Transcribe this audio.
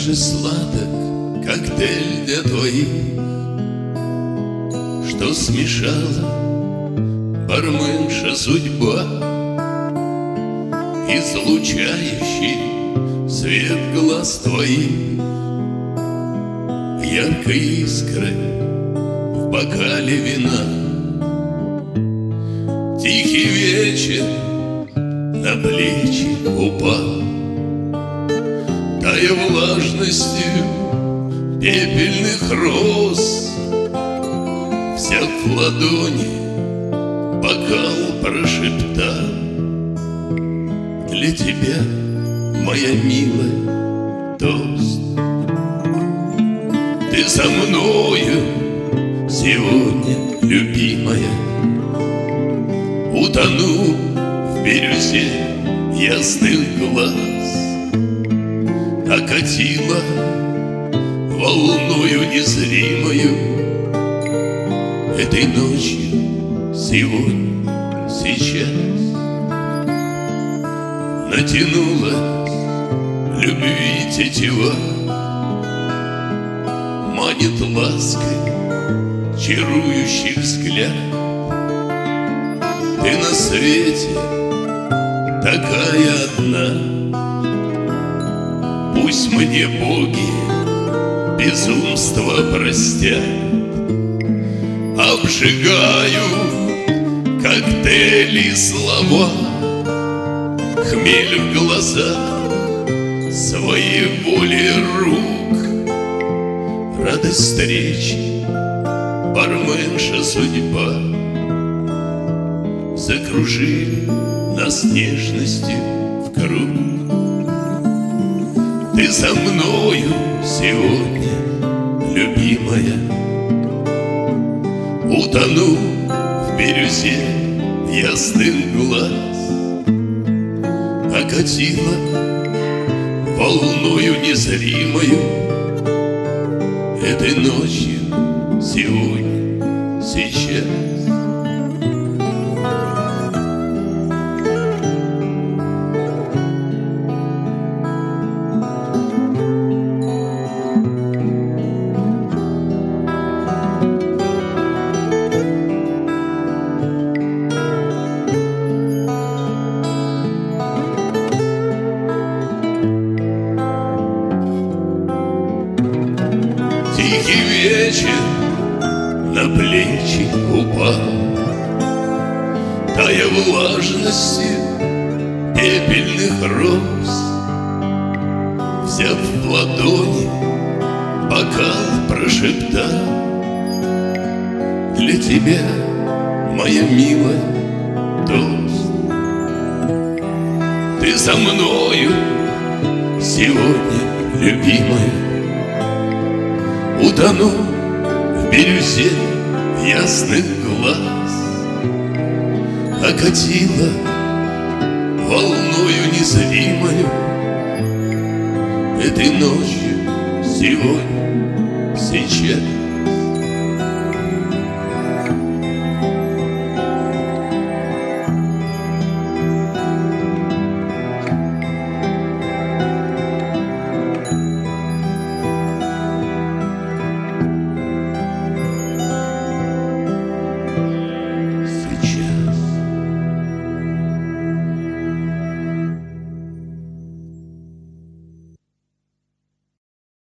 же сладок коктейль для двоих, что смешала барменша судьба, излучающий свет глаз твоих яркой искрой в бокале вина. Тихий вечер на плечи упал, тая влажностью пепельных роз. Взяв в ладони бокал, прошептал: для тебя, моя милая, тост. Ты со мною сегодня, любимая, утону в бирюзе ясных глаз, окатила волною незримою этой ночью, сегодня, сейчас. Натянулась любви тетива, манит лаской чарующий взгляд. Ты на свете такая одна, пусть мне боги безумство простят. Обжигаю коктейли слова, хмель в глазах, своеволи рук. Радость встречи, барменша судьба, закружили нас нежностью в круг. Ты со мною сегодня, любимая, утону в бирюзе ясных глаз, окатила волною незримою этой ночью, сегодня, сейчас. Тихий вечер на плечи упал, тая влажностью пепельных роз. Взяв в ладони бокал, прошептал: для тебя, моя милая, тост. Ты со мною сегодня, любимая, утону в бирюзе ясных глаз, окатила волною незримою этой ночью, сегодня, сейчас.